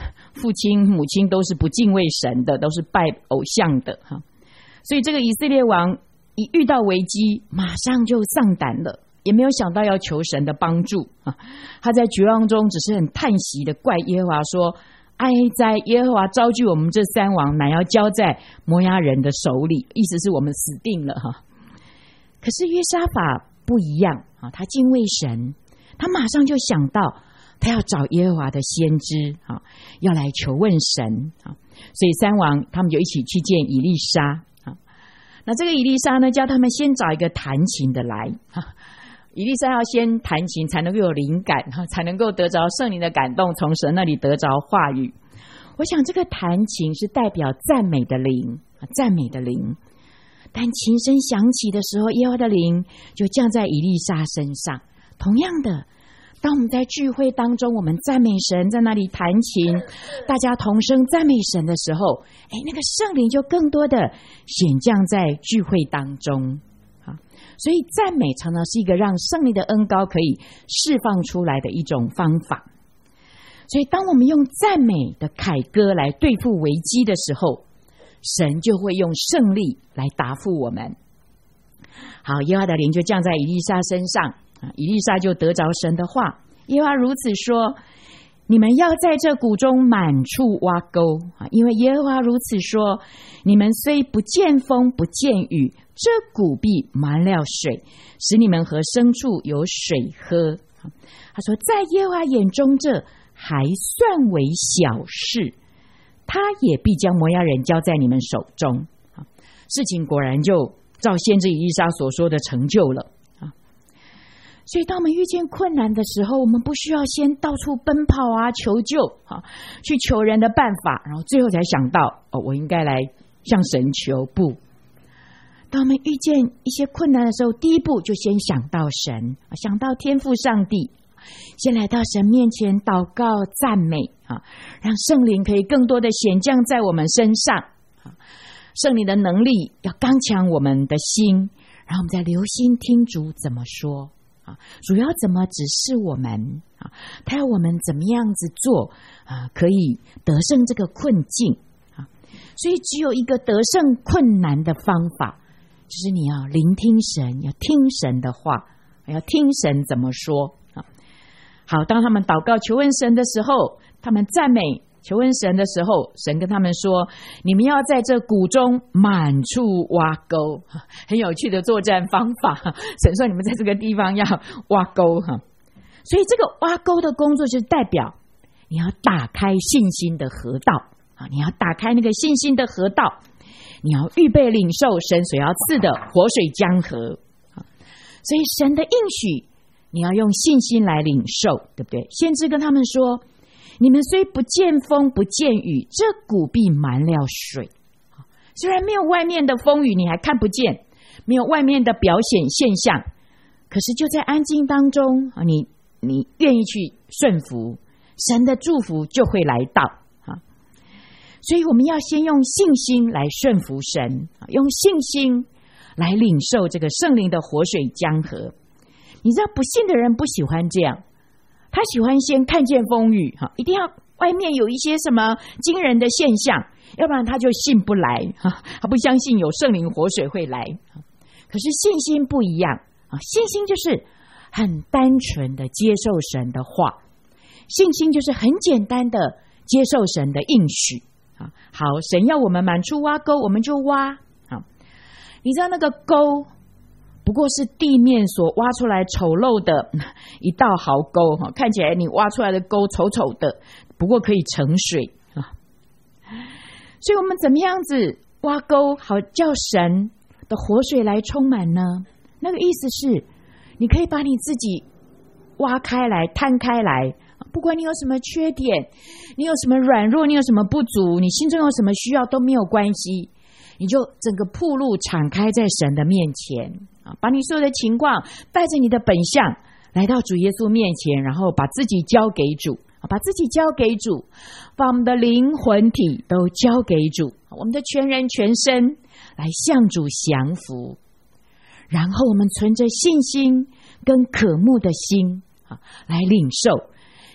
父亲母亲都是不敬畏神的，都是拜偶像的哈。所以这个以色列王一遇到危机，马上就丧胆了，也没有想到要求神的帮助啊。他在绝望中只是很叹息的怪耶和华说：哀哉，耶和华招聚我们这三王，乃要交在摩押人的手里，意思是我们死定了哈。可是约沙法不一样啊，他敬畏神，他马上就想到他要找耶和华的先知啊，要来求问神啊。所以三王他们就一起去见以利沙啊。那这个以利沙呢，叫他们先找一个弹琴的来啊。以利沙要先弹琴，才能够有灵感，才能够得着圣灵的感动，从神那里得着话语。我想这个弹琴是代表赞美的灵，赞美的灵。但琴声响起的时候，耶和华的灵就降在以利沙身上。同样的，当我们在聚会当中，我们赞美神，在那里弹琴，大家同声赞美神的时候，哎，那个圣灵就更多的显降在聚会当中。所以赞美常常是一个让圣灵的恩膏可以释放出来的一种方法。所以当我们用赞美的凯歌来对付危机的时候，神就会用胜利来答复我们。好，耶和华的灵就降在以利沙身上，以利沙就得着神的话。耶和华如此说：你们要在这谷中满处挖沟，因为耶和华如此说：你们虽不见风不见雨，这谷必满了水，使你们和牲畜有水喝。他说，在耶和华眼中这还算为小事，他也必将摩押人交在你们手中。事情果然就照先知以利沙所说的成就了。所以当我们遇见困难的时候，我们不需要先到处奔跑啊求救啊，去求人的办法，然后最后才想到哦，我应该来向神求。不，当我们遇见一些困难的时候，第一步就先想到神，想到天父上帝，先来到神面前祷告赞美啊，让圣灵可以更多的显降在我们身上啊，圣灵的能力要刚强我们的心，然后我们再留心听主怎么说啊，主要怎么指示我们啊？他要我们怎么样子做啊，可以得胜这个困境啊？所以只有一个得胜困难的方法，就是你要聆听神，要听神的话，要听神怎么说啊。好，当他们祷告求问神的时候，他们赞美求问神的时候，神跟他们说：你们要在这谷中满处挖沟。很有趣的作战方法，神说你们在这个地方要挖沟。所以这个挖沟的工作就是代表你要打开信心的河道，你要打开那个信心的河道，你要预备领受神所要赐的活水江河。所以神的应许你要用信心来领受，对不对？先知跟他们说，你们虽不见风不见雨，这谷必满了水。虽然没有外面的风雨你还看不见，没有外面的表显现象，可是就在安静当中，你你愿意去顺服，神的祝福就会来到。所以我们要先用信心来顺服神，用信心来领受这个圣灵的活水江河。你知道不信的人不喜欢这样，他喜欢先看见风雨，一定要外面有一些什么惊人的现象，要不然他就信不来，他不相信有圣灵活水会来。可是信心不一样，信心就是很单纯的接受神的话，信心就是很简单的接受神的应许。好，神要我们满处挖沟，我们就挖。你知道那个沟不过是地面所挖出来丑陋的一道壕沟，看起来你挖出来的沟丑丑的，不过可以盛水。所以我们怎么样子挖沟好叫神的活水来充满呢？那个意思是你可以把你自己挖开来摊开来，不管你有什么缺点，你有什么软弱，你有什么不足，你心中有什么需要都没有关系，你就整个暴露敞开在神的面前，把你所有的情况带着你的本相来到主耶稣面前，然后把自己交给主，把自己交给主，把我们的灵魂体都交给主，我们的全人全身来向主降服，然后我们存着信心跟渴慕的心来领受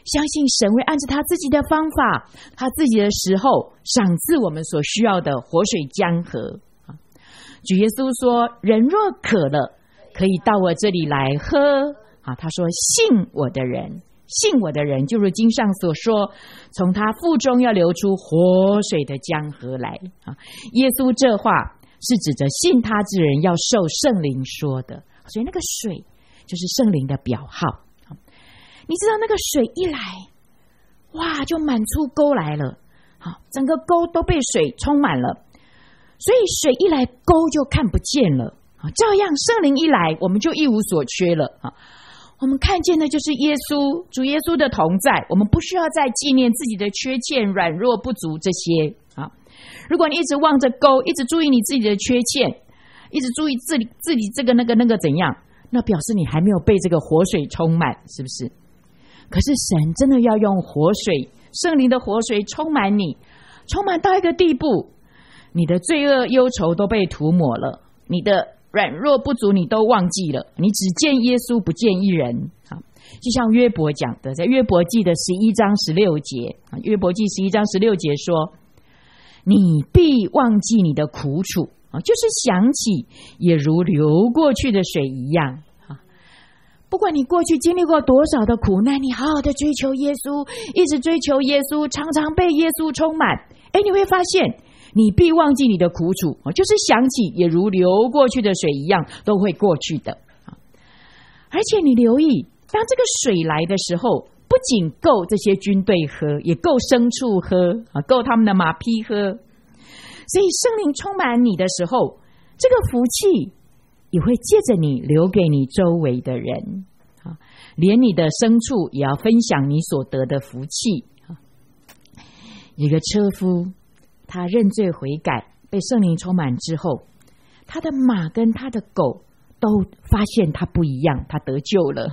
相信神会按照他自己的方法，他自己的时候赏赐我们所需要的活水江河。主耶稣说，人若渴了，可以到我这里来喝。他说信我的人，信我的人就如经上所说，从他腹中要流出活水的江河来。耶稣这话是指着信他之人要受圣灵说的，所以那个水就是圣灵的表号。你知道那个水一来，哇，就满出沟来了，好，整个沟都被水充满了，所以水一来，沟就看不见了。照样圣灵一来，我们就一无所缺了。我们看见的就是耶稣，主耶稣的同在，我们不需要再纪念自己的缺欠、软弱、不足这些。如果你一直望着沟，一直注意你自己的缺欠，一直注意自己自己这个那个那个怎样，那表示你还没有被这个活水充满，是不是？可是神真的要用活水，圣灵的活水充满你，充满到一个地步，你的罪恶忧愁都被涂抹了，你的软弱不足你都忘记了，你只见耶稣不见一人。就像约伯讲的，在约伯记的十一章十六节，约伯记十一章十六节说，你必忘记你的苦楚，就是想起也如流过去的水一样。不管你过去经历过多少的苦难，你好好的追求耶稣，一直追求耶稣，常常被耶稣充满，哎，你会发现你必忘记你的苦楚，就是想起也如流过去的水一样，都会过去的。而且你留意，当这个水来的时候，不仅够这些军队喝，也够牲畜喝，够他们的马匹喝。所以圣灵充满你的时候，这个福气也会借着你留给你周围的人，连你的牲畜也要分享你所得的福气。一个车夫，他认罪悔改，被圣灵充满之后，他的马跟他的狗都发现他不一样，他得救了。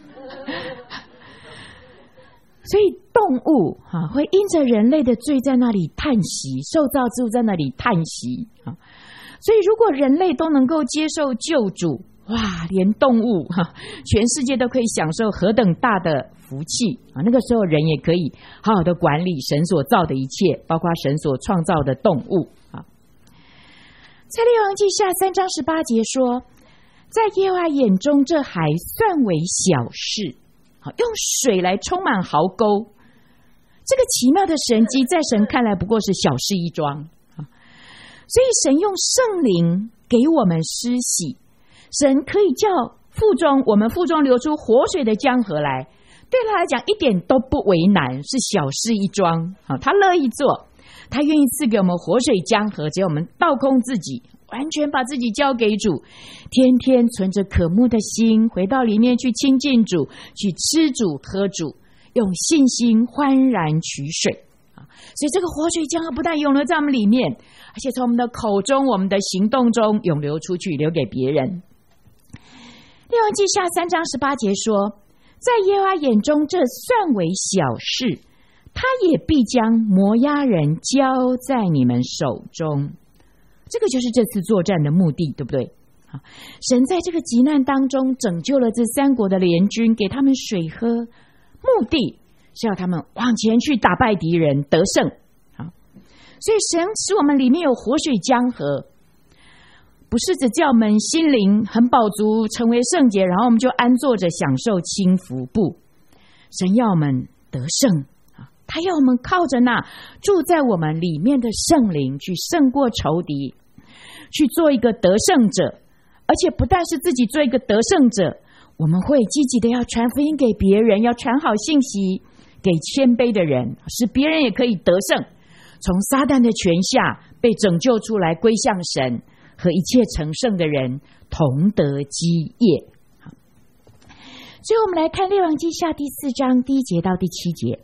所以动物会因着人类的罪在那里叹息，受造之物在那里叹息。所以如果人类都能够接受救主，哇，连动物全世界都可以享受何等大的福气啊！那个时候人也可以好好的管理神所造的一切，包括神所创造的动物啊。在列王记下三章十八节说，在耶和华眼中这还算为小事，用水来充满壕沟，这个奇妙的神迹在神看来不过是小事一桩。所以神用圣灵给我们施洗，神可以叫腹中我们腹中流出活水的江河来，对他来讲一点都不为难，是小事一桩。他乐意做，他愿意赐给我们活水江河，只要我们倒空自己，完全把自己交给主，天天存着渴慕的心回到里面去亲近主，去吃主喝主，用信心欢然取水。所以这个活水江河不但涌流在我们里面，而且从我们的口中我们的行动中涌流出去，流给别人。列王记下三章十八节说，在耶和华眼中这算为小事，他也必将摩押人交在你们手中。这个就是这次作战的目的，对不对？神在这个急难当中拯救了这三国的联军，给他们水喝，目的是要他们往前去打败敌人，得胜。所以神使我们里面有活水江河，不是只叫我们心灵很饱足，成为圣洁，然后我们就安坐着享受轻福。不，神要我们得胜，他要我们靠着那住在我们里面的圣灵去胜过仇敌，去做一个得胜者。而且不但是自己做一个得胜者，我们会积极的要传福音给别人，要传好信息给谦卑的人，使别人也可以得胜，从撒旦的权下被拯救出来，归向神，和一切成圣的人同得基业。所以我们来看列王记下第四章第一节到第七节。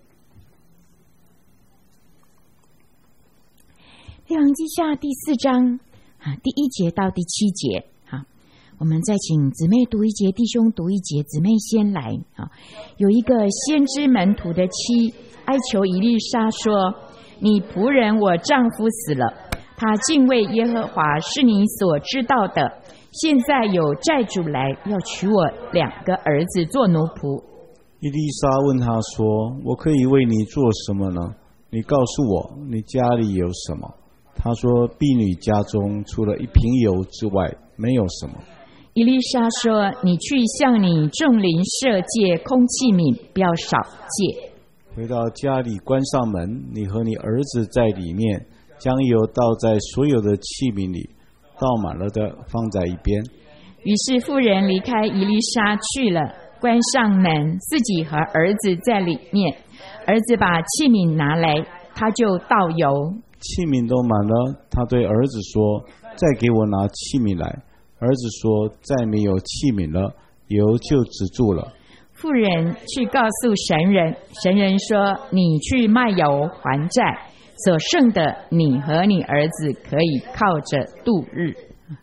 列王记下第四章第一节到第七节，我们再请姊妹读一节，弟兄读一节。姊妹先来。有一个先知门徒的妻哀求以利沙说，你仆人我丈夫死了，他敬畏耶和华是你所知道的，现在有债主来要娶我两个儿子做奴仆， 伊丽莎问他说：我可以为你做什么呢？你告诉我，你家里有什么？他说：婢女家中除了一瓶油之外，没有什么。 以利沙说：你去向你众邻舍借空器皿，不要少借。 回到家里，关上门，你和你儿子在里面，将油倒在所有的器皿里，倒满了的放在一边。 于是妇人离开以利沙去了，关上门，自己和儿子在里面。儿子把器皿拿来，他就倒油。 器皿都满了，他对儿子说：再给我拿器皿来。儿子说：再没有器皿了，油就止住了。 妇人去告诉神人，神人说：你去卖油还债，所剩的你和你儿子可以靠着度日。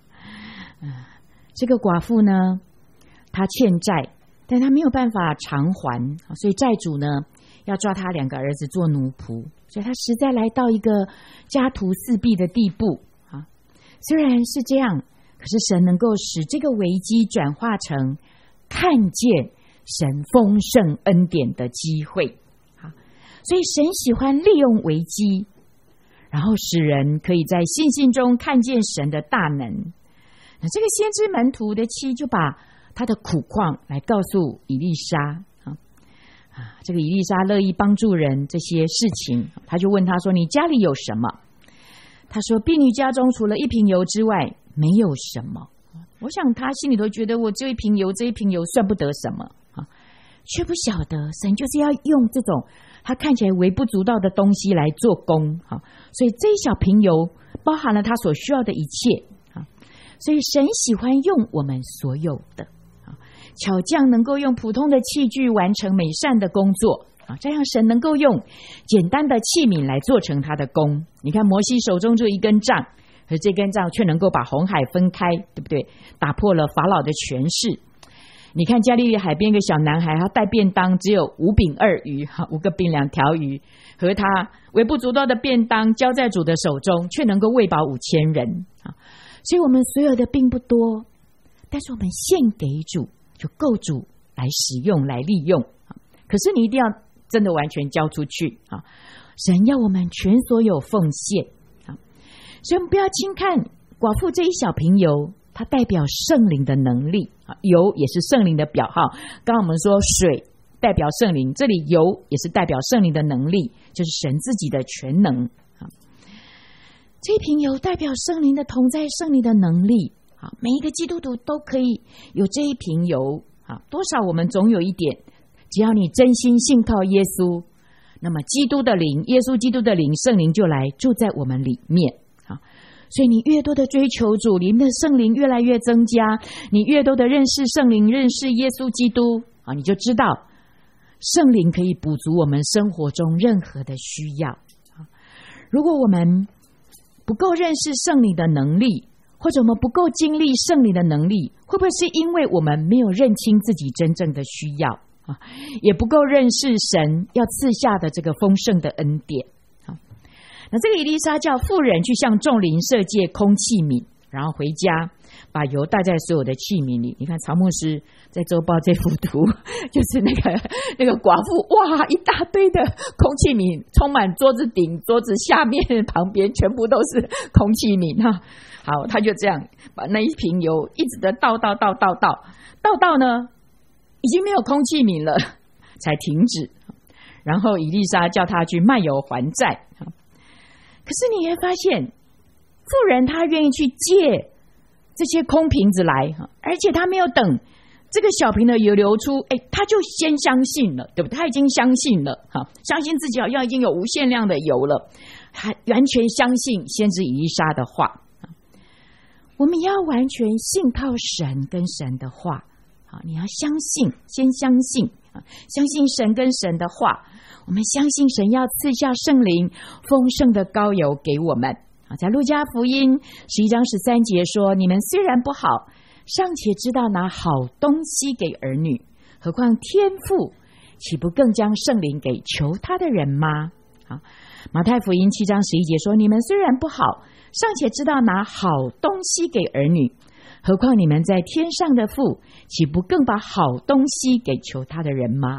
这个寡妇呢，她欠债，但她没有办法偿还，所以债主呢要抓她两个儿子做奴仆，所以她实在来到一个家徒四壁的地步啊。虽然是这样，可是神能够使这个危机转化成看见神丰盛恩典的机会啊。所以神喜欢利用危机，然后使人可以在信心中看见神的大能。那这个先知门徒的妻就把他的苦况来告诉以利沙啊，啊，这个以利沙乐意帮助人这些事情，他就问他说：你家里有什么？他说：婢女家中除了一瓶油之外，没有什么。我想他心里头觉得，我这一瓶油，这一瓶油算不得什么啊，却不晓得神就是要用这种他看起来微不足道的东西来做工啊，所以这一小瓶油包含了他所需要的一切。所以神喜欢用我们所有的巧匠能够用普通的器具完成美善的工作啊，这样神能够用简单的器皿来做成他的工。你看摩西手中就一根杖，可是这根杖却能够把红海分开，对不对？打破了法老的权势。你看加利利海边一个小男孩，他带便当只有五饼二鱼，五个饼两条鱼，和他微不足道的便当交在主的手中，却能够喂饱五千人啊。所以我们所有的并不多，但是我们献给主，就够主来使用来利用。可是你一定要真的完全交出去啊！神要我们全所有奉献啊！所以我们不要轻看寡妇这一小瓶油，它代表圣灵的能力啊，油也是圣灵的表号。刚刚我们说水代表圣灵，这里油也是代表圣灵的能力，就是神自己的全能。这一瓶油代表圣灵的同在，圣灵的能力啊，每一个基督徒都可以有这一瓶油啊，多少我们总有一点。只要你真心信靠耶稣，那么基督的灵，耶稣基督的灵，圣灵就来住在我们里面啊。所以你越多的追求主，里面的圣灵越来越增加，你越多的认识圣灵，认识耶稣基督啊，你就知道圣灵可以补足我们生活中任何的需要啊。如果我们不够认识圣灵的能力，或者我们不够经历圣灵的能力，会不会是因为我们没有认清自己真正的需要啊？也不够认识神要赐下的这个丰盛的恩典啊？那这个以利沙叫妇人去向众邻舍借空器皿，然后回家把油倒在所有的器皿里。你看曹牧师在周报这幅图，就是那个那个寡妇，哇，一大堆的空器皿，充满桌子顶、桌子下面、旁边，全部都是空器皿哈。好，他就这样把那一瓶油一直的倒倒倒倒倒倒到呢，已经没有空器皿了，才停止。然后以利沙叫他去卖油还债。可是你会发现，妇人她愿意去借这些空瓶子来，而且她没有等这个小瓶的油流出，哎，她就先相信了，对不对？她已经相信了，相信自己好像已经有无限量的油了，她完全相信先知以利沙的话。我们要完全信靠神跟神的话，你要相信，先相信，相信神跟神的话。我们相信神要赐下圣灵丰盛的膏油给我们。在路加福音十一章十三节说，你们虽然不好，尚且知道拿好东西给儿女，何况天父岂不更将圣灵给求他的人吗？马太福音七章十一节说，你们虽然不好，尚且知道拿好东西给儿女，何况你们在天上的父岂不更把好东西给求他的人吗？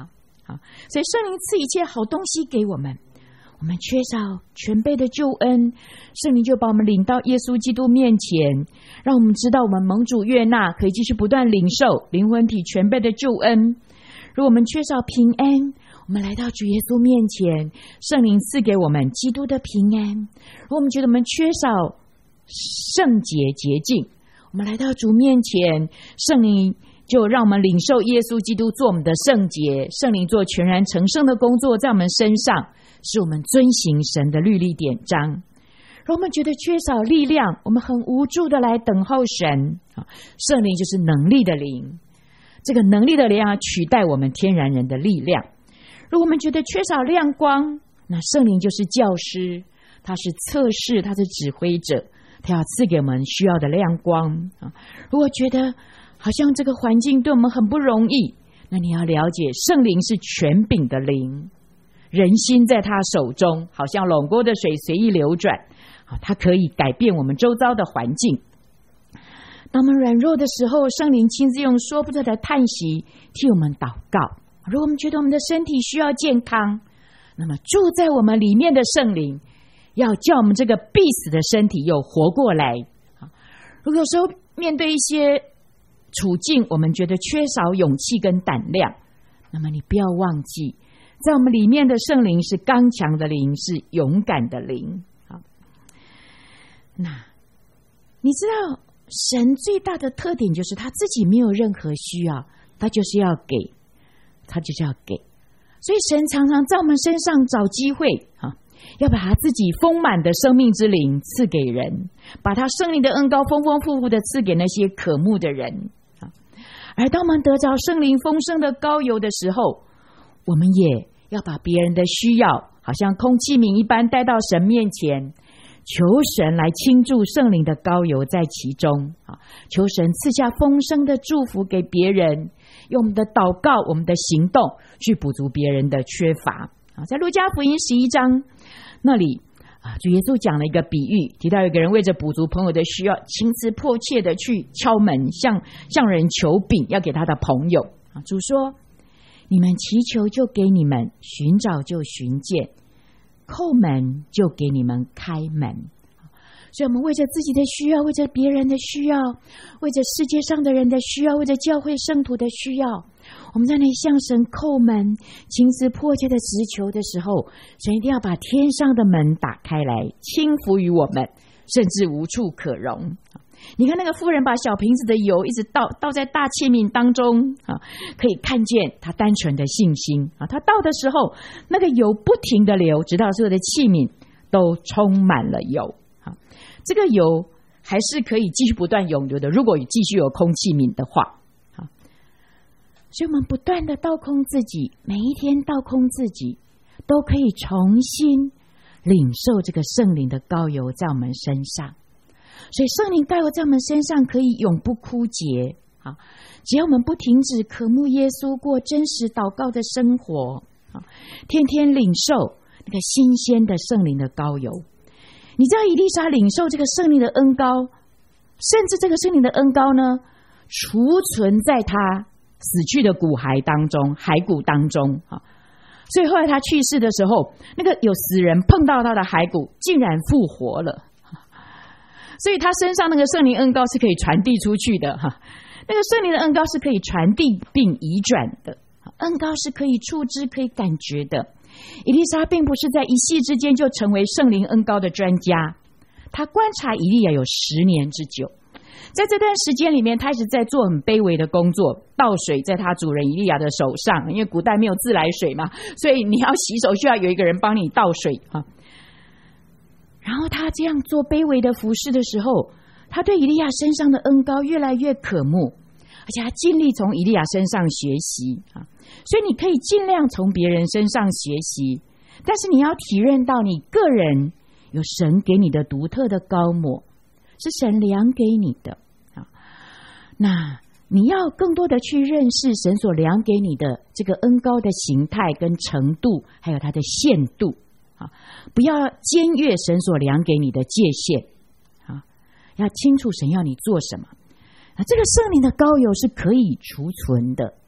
啊，所以圣灵赐一切好东西给我们。我们缺少全备的救恩，圣灵就把我们领到耶稣基督面前，让我们知道我们蒙主悦纳，可以继续不断领受灵魂体全备的救恩。如果我们缺少平安，我们来到主耶稣面前，圣灵赐给我们基督的平安。如果我们觉得我们缺少圣洁洁净，我们来到主面前，圣灵就让我们领受耶稣基督做我们的圣洁，圣灵做全然成圣的工作在我们身上，是我们遵行神的律例典章。如果我们觉得缺少力量，我们很无助的来等候神，圣灵就是能力的灵，这个能力的力量取代我们天然人的力量。如果我们觉得缺少亮光，那圣灵就是教师，他是测试，他是指挥者，他要赐给我们需要的亮光。如果觉得好像这个环境对我们很不容易，那你要了解圣灵是权柄的灵，人心在他手中，好像垄沟的水随意流转，他可以改变我们周遭的环境。当我们软弱的时候，圣灵亲自用说不出的叹息替我们祷告。如果我们觉得我们的身体需要健康，那么住在我们里面的圣灵要叫我们这个必死的身体又活过来。如果有时候面对一些处境，我们觉得缺少勇气跟胆量，那么你不要忘记，在我们里面的圣灵是刚强的灵，是勇敢的灵。好，那你知道神最大的特点就是他自己没有任何需要，他就是要给，他就是要给。所以神常常在我们身上找机会啊，要把他自己丰满的生命之灵赐给人，把他圣灵的恩膏丰丰富富的赐给那些渴慕的人。而当我们得着圣灵丰盛的膏油的时候，我们也要把别人的需要好像空器皿一般带到神面前，求神来倾注圣灵的膏油在其中，求神赐下丰盛的祝福给别人，用我们的祷告我们的行动去补足别人的缺乏。在路加福音十一章那里，主耶稣讲了一个比喻，提到有个人为着补足朋友的需要，情思迫切的去敲门，向向人求饼，要给他的朋友。主说，你们祈求就给你们，寻找就寻见，叩门就给你们开门。所以我们为着自己的需要，为着别人的需要，为着世界上的人的需要，为着教会圣徒的需要，我们在那里向神叩门，情思迫切的直求的时候，神一定要把天上的门打开来，倾福于我们，甚至无处可容。你看那个妇人把小瓶子的油一直倒倒在大器皿当中啊，可以看见她单纯的信心啊。她倒的时候，那个油不停的流，直到所有的器皿都充满了油啊。这个油还是可以继续不断涌流的，如果继续有空器皿的话。所以我们不断的倒空自己，每一天倒空自己，都可以重新领受这个圣灵的膏油在我们身上。所以圣灵膏油在我们身上可以永不枯竭。好，只要我们不停止渴慕耶稣，过真实祷告的生活，天天领受那个新鲜的圣灵的膏油。你知道以利沙领受这个圣灵的恩膏，甚至这个圣灵的恩膏呢，储存在他死去的骨骸当中，骸骨当中。所以后来他去世的时候，那个有死人碰到他的骸骨竟然复活了。所以他身上那个圣灵恩膏是可以传递出去的，那个圣灵的恩膏是可以传递并移转的，恩膏是可以触知可以感觉的。以利沙并不是在一夕之间就成为圣灵恩膏的专家，他观察以利亚有十年之久。在这段时间里面，他一直在做很卑微的工作，倒水在他主人以利亚的手上，因为古代没有自来水嘛，所以你要洗手需要有一个人帮你倒水。然后他这样做卑微的服事的时候，他对以利亚身上的恩膏越来越渴慕，而且他尽力从以利亚身上学习。所以你可以尽量从别人身上学习，但是你要体认到你个人有神给你的独特的膏抹，是神量给你的。那你要更多的去认识神所量给你的这个恩膏的形态跟程度，还有它的限度，不要僭越神所量给你的界限，要清楚神要你做什么。这个圣灵的膏油是可以储存的，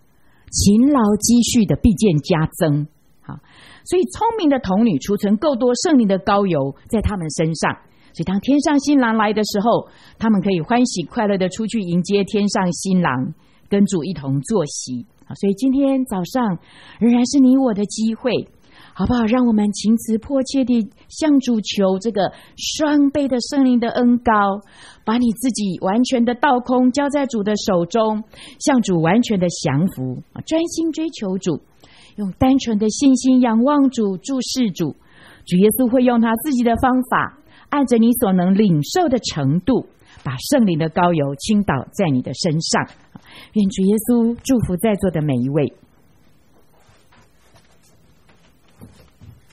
勤劳积蓄的必见加增。好，所以聪明的童女储存够多圣灵的膏油在他们身上，所以当天上新郎来的时候，他们可以欢喜快乐的出去迎接天上新郎，跟主一同坐席。所以今天早上仍然是你我的机会，好不好？让我们情辞迫切地向主求这个双倍的圣灵的恩膏，把你自己完全的倒空交在主的手中，向主完全的降服，专心追求主，用单纯的信心仰望主，注视主。主耶稣会用他自己的方法，按着你所能领受的程度，把圣灵的膏油倾倒在你的身上。愿主耶稣祝福在座的每一位。